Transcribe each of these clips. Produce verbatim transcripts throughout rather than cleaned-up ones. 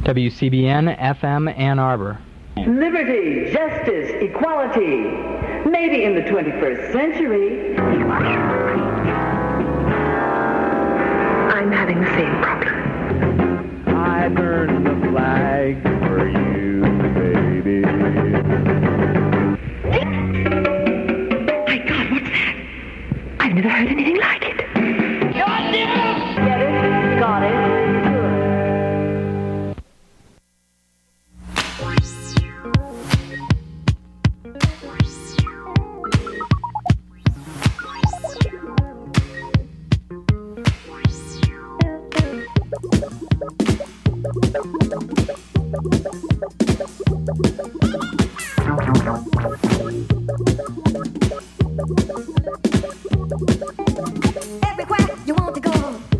W C B N F M Ann Arbor. Liberty, justice, equality. Maybe in the twenty-first century. I'm having the same problem. I burned the flag for you, baby. My God, what's that? I've never heard anything like it. Get it? Got it? Everywhere you want to go,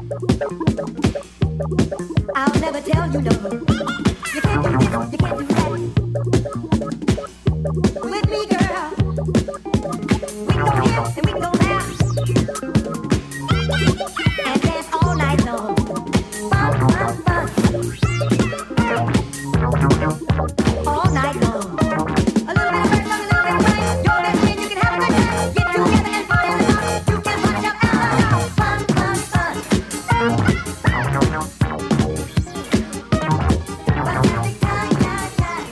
I'll never tell you no. You can't do this, you can't do that. With me, girl, we can go here and we can go there, and dance all night long. Fun, fun, fun, all night long. A little bit of first, a little bit of right. Your best friend, you can have a good time. Get together and party on the top. You can punch up out. Fun, fun, fun. Fantastic time, yeah, yeah.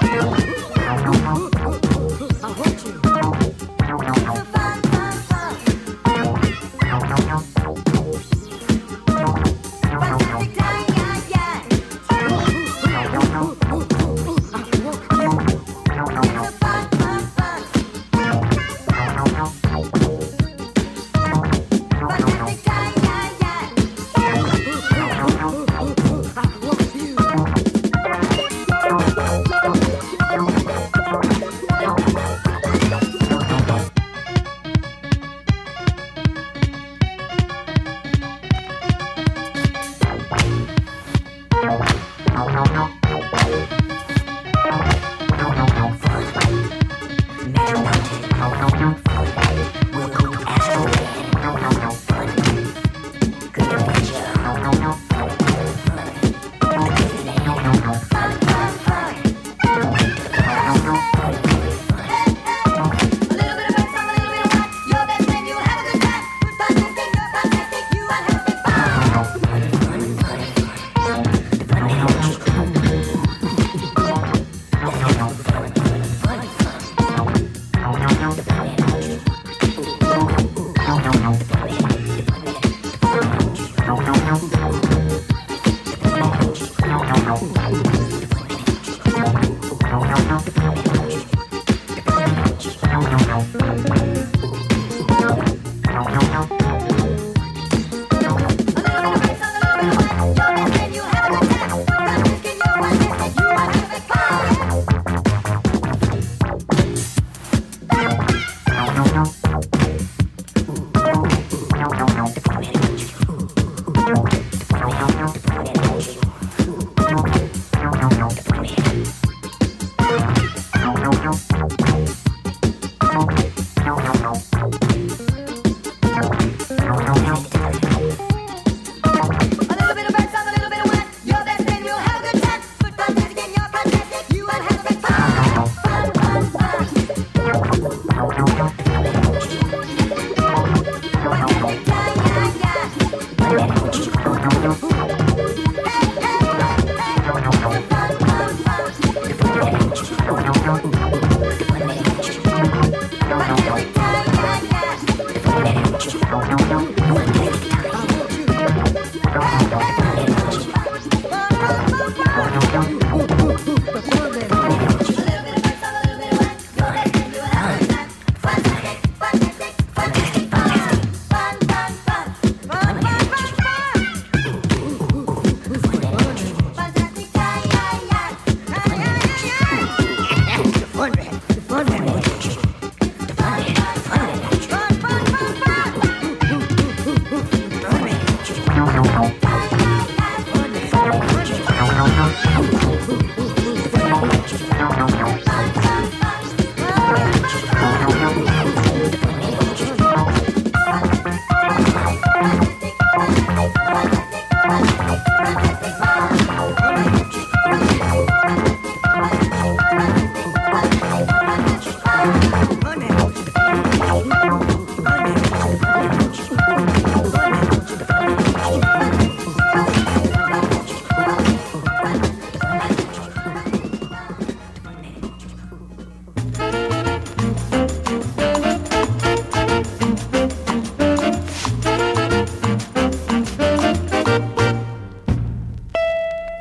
I want you. So fun, fun, fun. Fantastic time, yeah, yeah.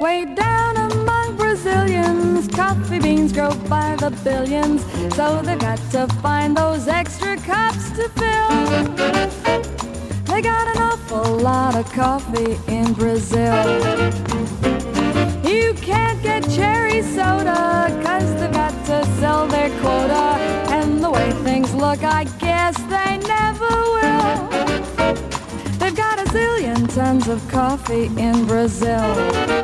Way down among Brazilians, coffee beans grow by the billions, so they've got to find those extra cups to fill. They got an awful lot of coffee in Brazil. You can't get cherry soda, cause they've got to sell their quota. And the way things look, I guess they never will. They've got a zillion tons of coffee in Brazil.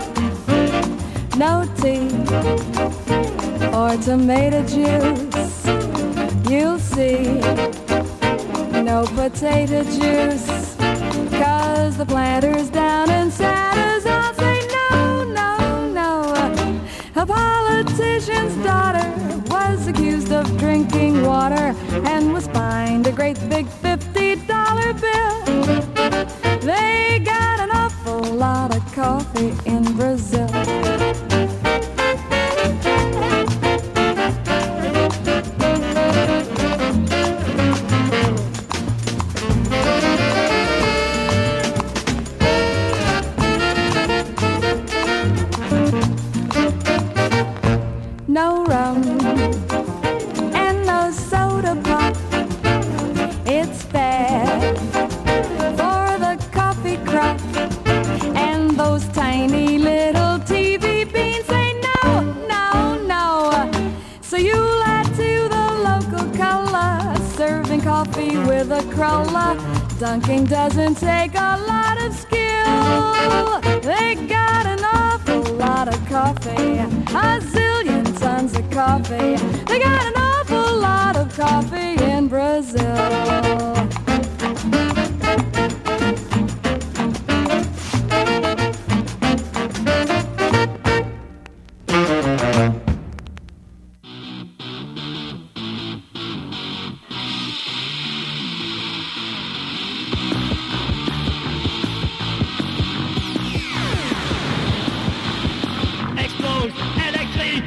No tea or tomato juice, you'll see. No potato juice, cause the planter's down and Santa's all say no, no, no. A politician's daughter was accused of drinking water and was fined a great big fifty dollar bill. They got an awful lot of coffee in Brazil. No rum and no soda pop. It's bad for the coffee crop. And those tiny little T V beans say no, no, no. So you'll add to the local cola, serving coffee with a cruller. Dunking doesn't take a lot of skill. They got an awful lot of coffee, a zillion tons of coffee. They got an awful lot of coffee in Brazil. Explode, électrique,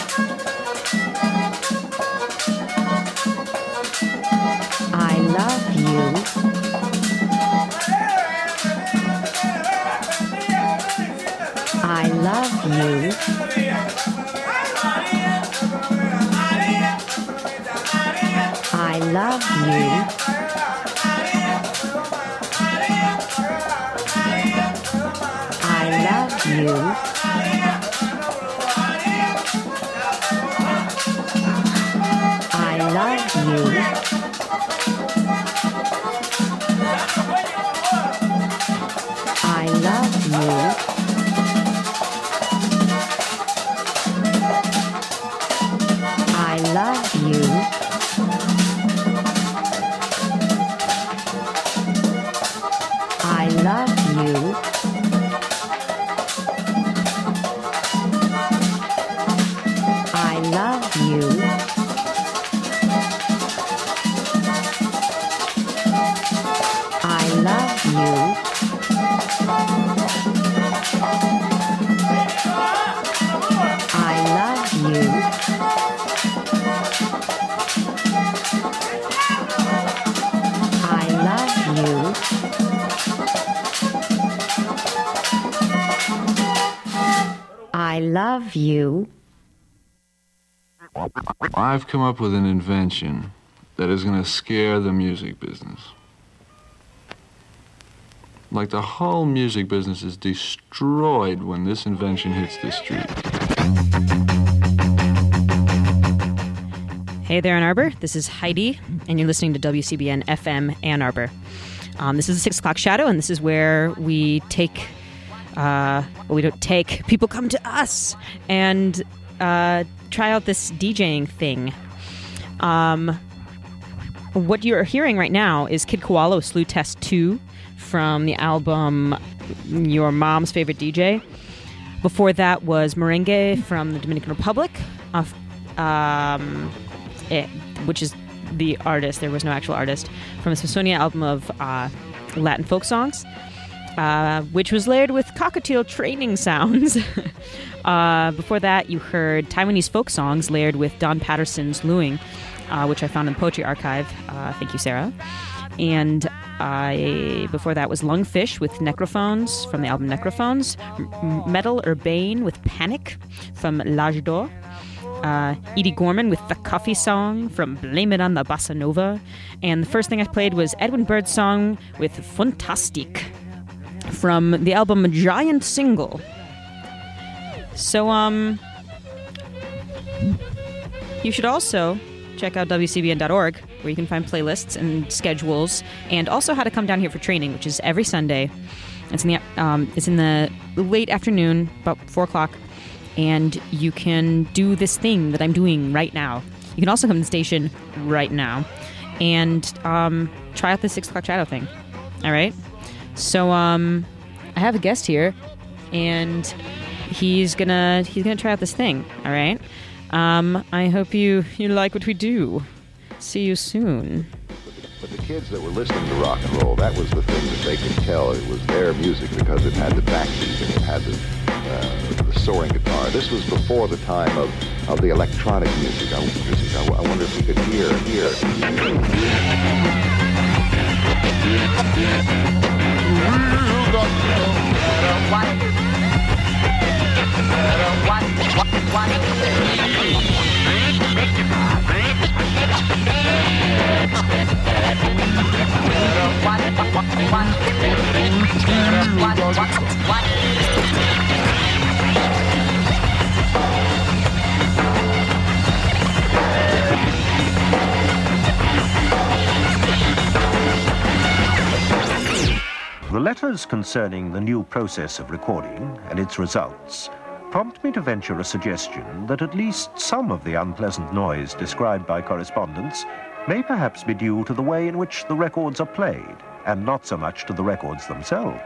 I love you. I love you. I love you. I love you. I love you. I love you. I love you. I love you. I love you. I love you. I love you. I love you. I love you. I've come up with an invention that is going to scare the music business. Like the whole music business is destroyed when this invention hits the street. Hey there, Ann Arbor. This is Heidi, and you're listening to W C B N F M Ann Arbor. Um, this is the six o'clock Shadow, and this is where we take, uh, well, we don't take, people come to us and uh, try out this DJing thing. Um, what you're hearing right now is Kid Koala Slew Test two from the album Your Mom's Favorite D J. Before that was Merengue from the Dominican Republic, uh, um, it, which is the artist. There was no actual artist. From the Smithsonian album of uh, Latin folk songs, uh, which was layered with cockatiel training sounds. uh, before that, you heard Taiwanese folk songs layered with Don Patterson's Luing, uh, which I found in the Poetry Archive. Uh, thank you, Sarah. And I, before that was Lungfish with Necrophones from the album Necrophones. M- Metal Urbane with Panic from L'Age d'Or. Uh, Edie Gorman with The Coffee Song from Blame It on the Bossa Nova. And the first thing I played was Edwin Bird's song with Fantastique from the album Giant Single. So, um, you should also check out W C B N dot org, where you can find playlists and schedules, and also how to come down here for training, which is every Sunday. It's in the um, it's in the late afternoon, about four o'clock, and you can do this thing that I'm doing right now. You can also come to the station right now and um, try out the six o'clock Shadow thing. All right. So um, I have a guest here, and he's gonna he's gonna try out this thing. All right. Um, I hope you, you like what we do. See you soon. But the kids that were listening to rock and roll, that was the thing that they could tell it was their music because it had the backbeat and it had the, uh, the soaring guitar. This was before the time of, of the electronic music. I, music. I, I wonder if we could hear, hear. The letters concerning the new process of recording and its results prompt me to venture a suggestion that at least some of the unpleasant noise described by correspondents may perhaps be due to the way in which the records are played, and not so much to the records themselves.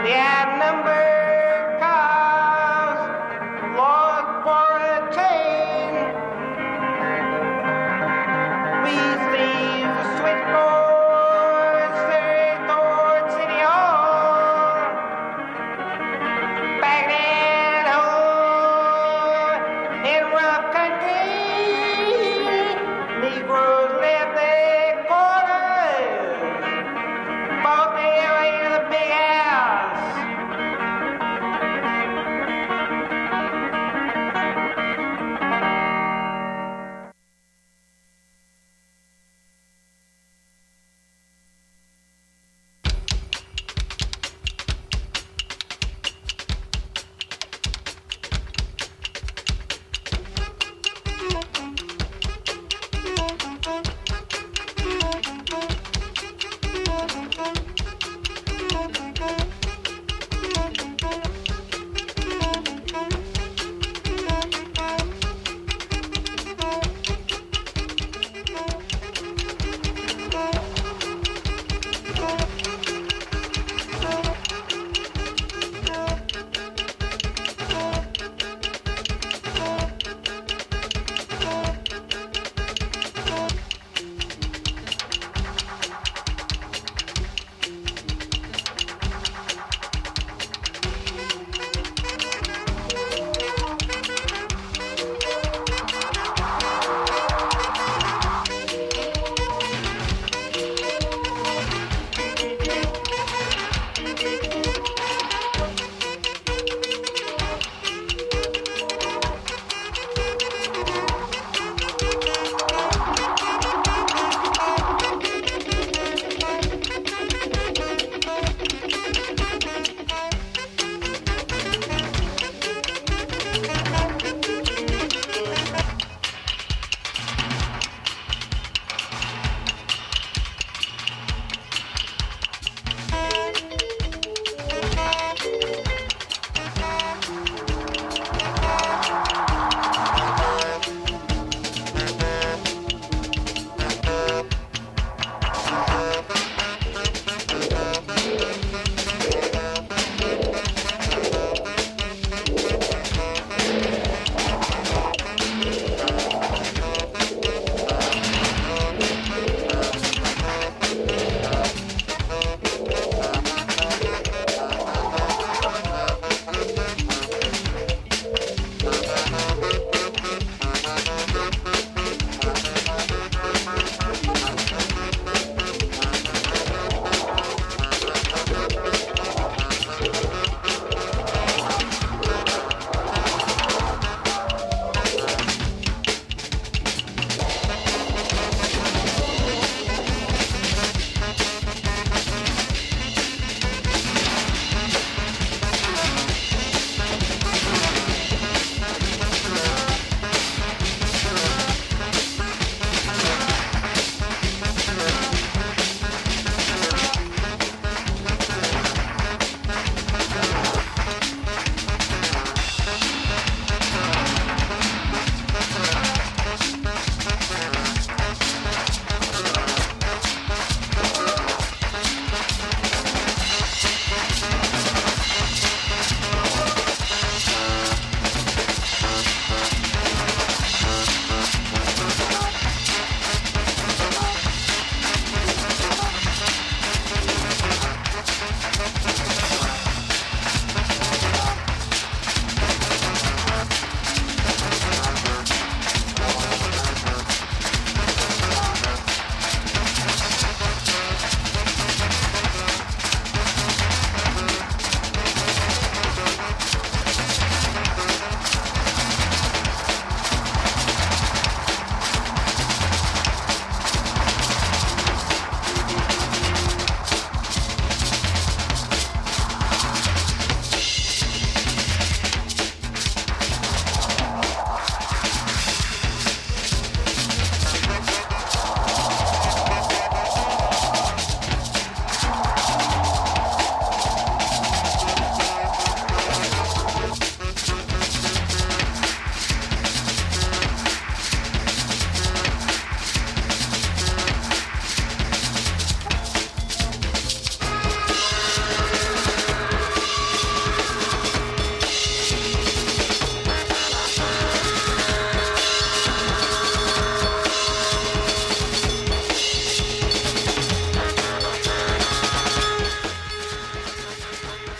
The outnumbered cause lost quarantine. We leave the switchboard straight toward City Hall. Back at home in rough country, Negroes left their quarters, fought their way to the big house.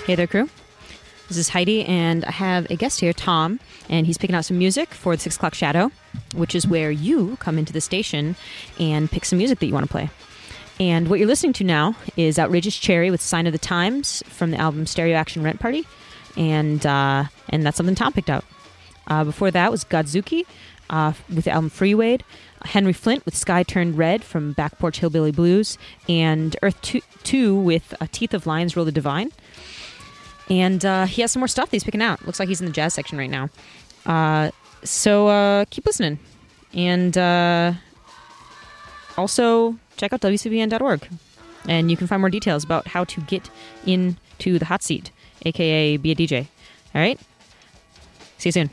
Hey there, crew. This is Heidi, and I have a guest here, Tom, and he's picking out some music for the six o'clock Shadow, which is where you come into the station and pick some music that you want to play. And what you're listening to now is Outrageous Cherry with Sign of the Times from the album Stereo Action Rent Party, and uh, and that's something Tom picked out. Uh, before that was Godzuki uh, with the album Freewade, Henry Flint with Sky Turned Red from Back Porch Hillbilly Blues, and Earth two with uh, Teeth of Lions Roll the Divine. And uh, he has some more stuff that he's picking out. Looks like he's in the jazz section right now. Uh, so uh, keep listening. And uh, also check out W C B N dot org. And you can find more details about how to get into the hot seat, a k a be a D J. All right? See you soon.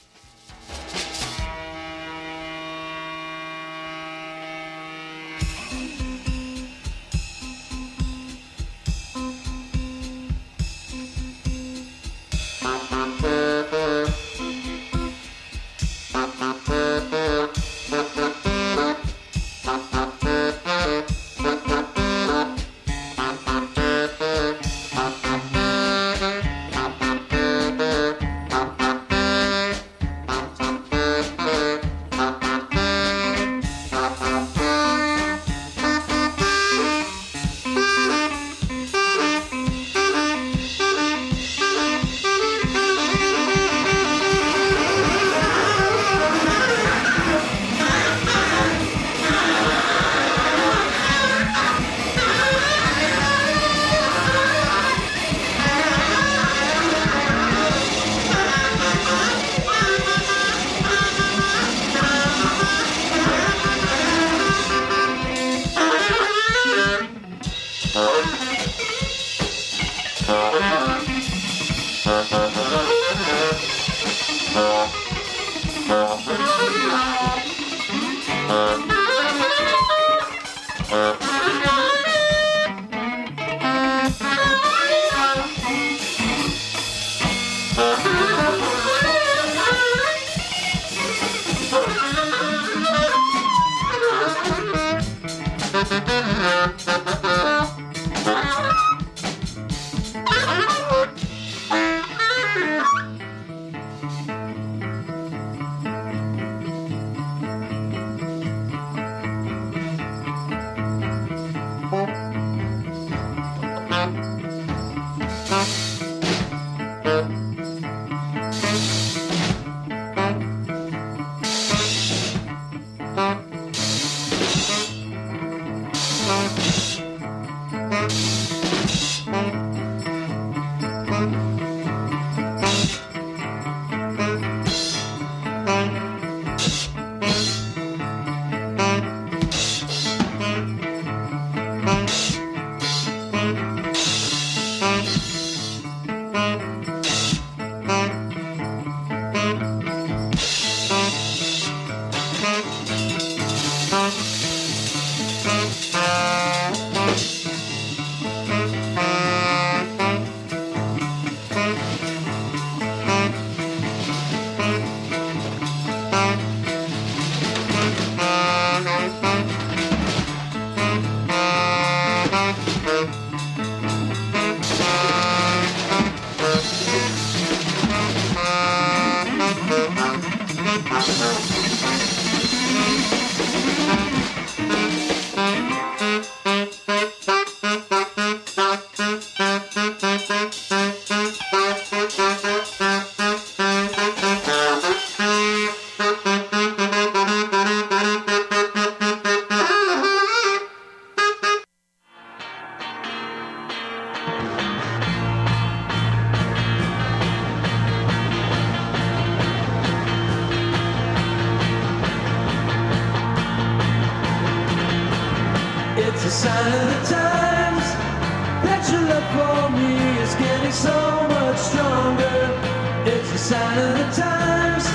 It's a sign of the times that your love for me is getting so much stronger. It's a sign of the times,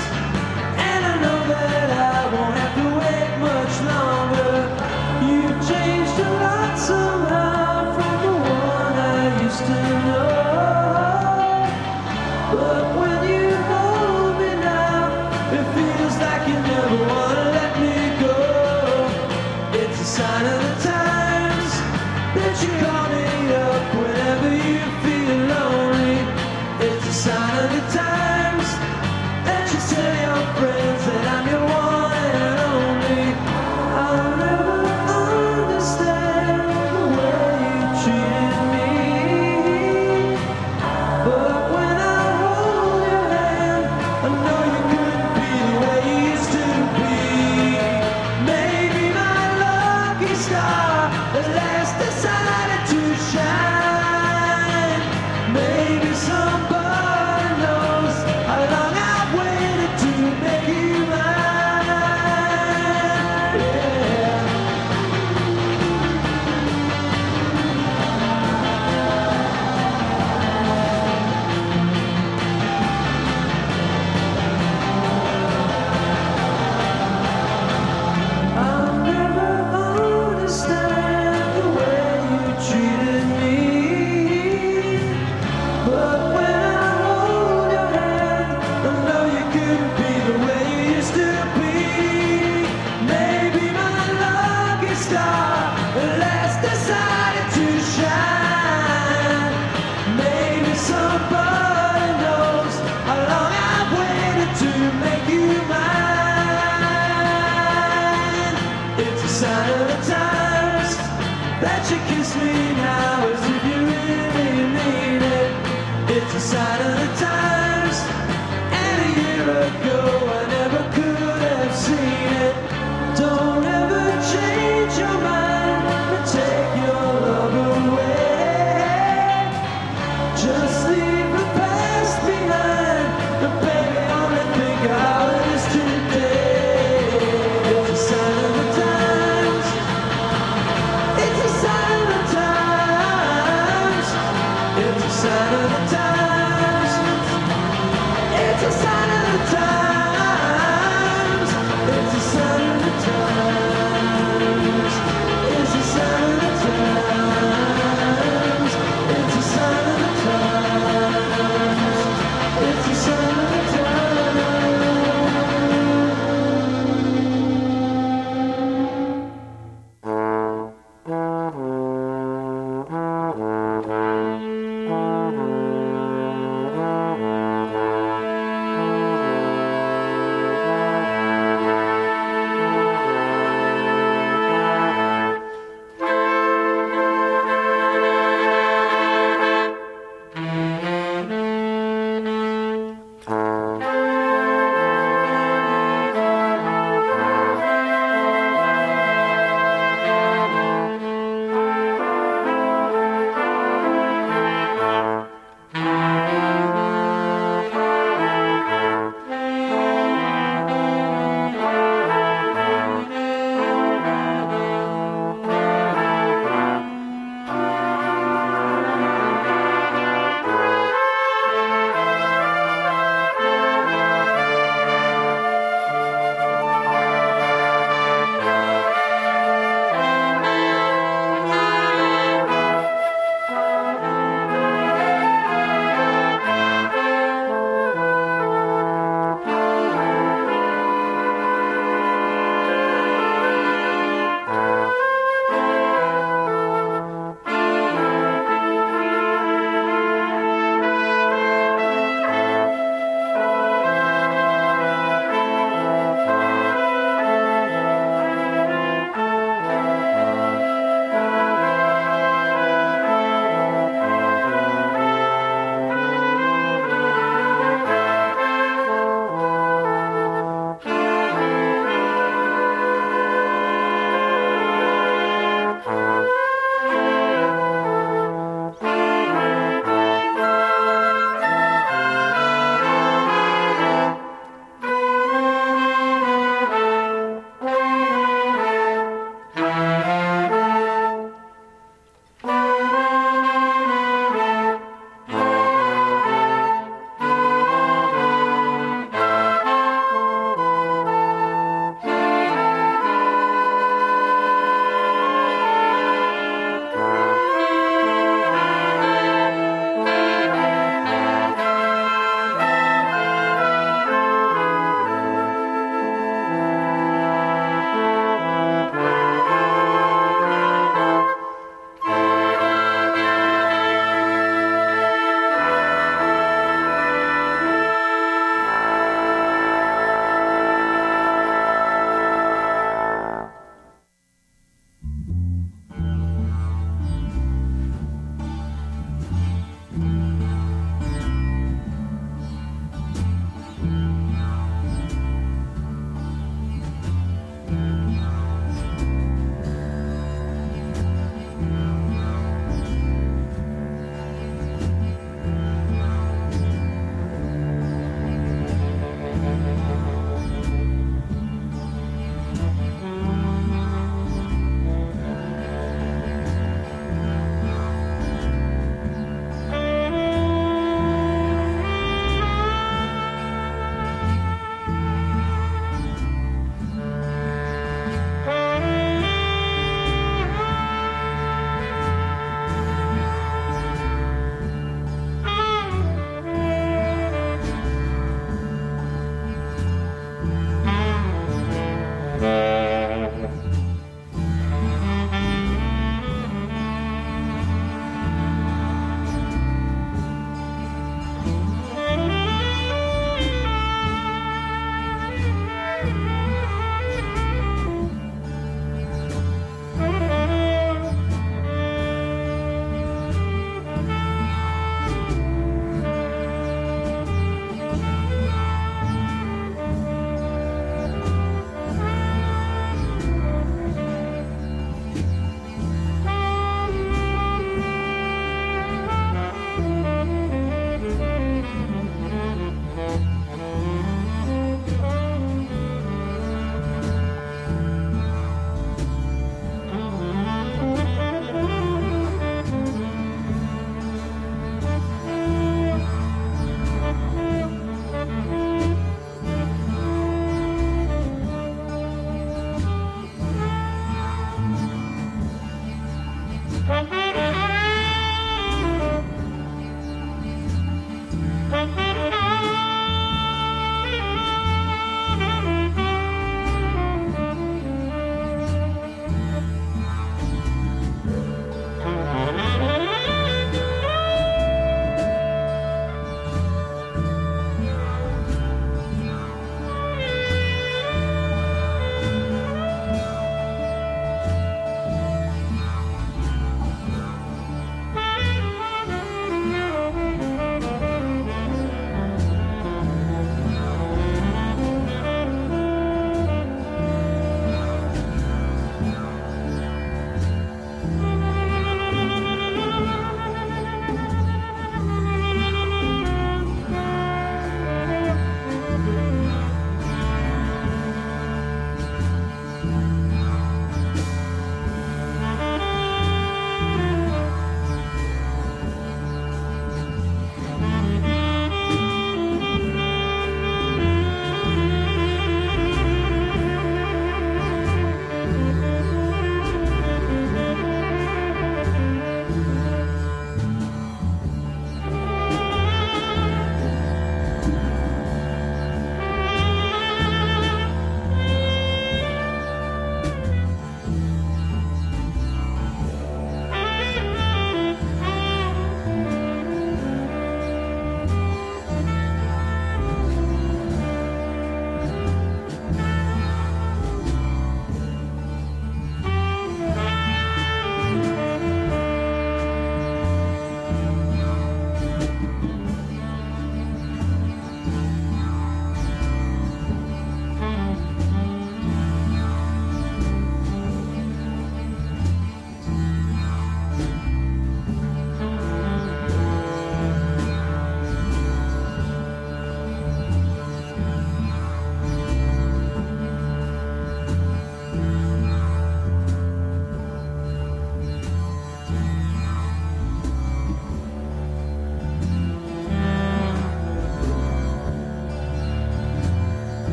and I know that I won't have to wait much longer. You've changed a lot somehow from the one I used to know. But when you hold me now, it feels like you never want to let me go. It's a sign of the times that you call me up whenever you feel lonely. me now as if you really mean it. It's a sign of the times. And a year ago I never could have seen it. Don't ever change your mind or take your love away. Just leave the past behind. But baby, only think how it is today. It's a sign of the times. It's a sign of the times. It's a sign of the times.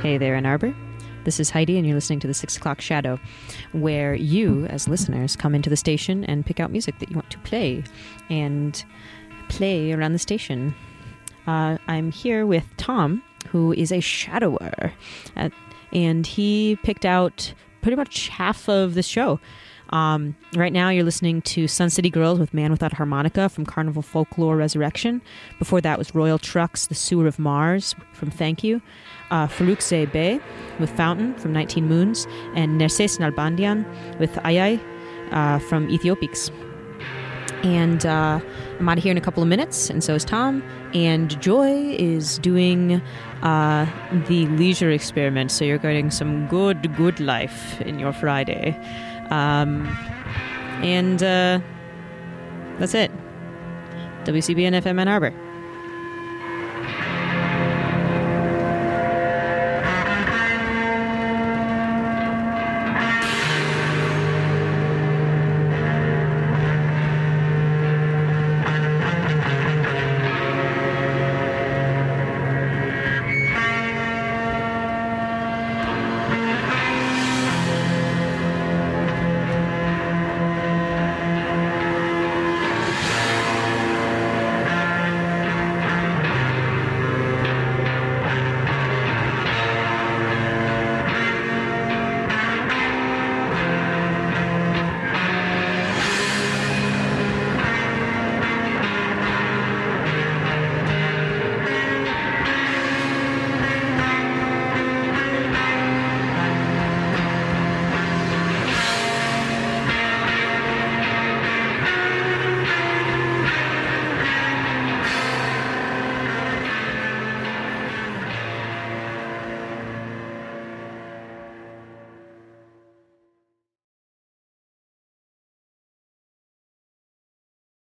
Hey there, Ann Arbor. This is Heidi, and you're listening to the Six O'Clock Shadow, where you, as listeners, come into the station and pick out music that you want to play and play around the station. Uh, I'm here with Tom, who is a shadower, uh, and he picked out pretty much half of the show. Um, right now, you're listening to Sun City Girls with Man Without Harmonica from Carnival Folklore Resurrection. Before that was Royal Trucks, The Sewer of Mars from Thank You. Uh, Farouk Bey with Fountain from nineteen Moons. And Nerses Nalbandian with Ayay uh, from Ethiopics. And uh, I'm out of here in a couple of minutes, and so is Tom. And Joy is doing uh, the leisure experiment, so you're getting some good, good life in your Friday. Um, and uh, that's it. W C B N F M Ann Arbor.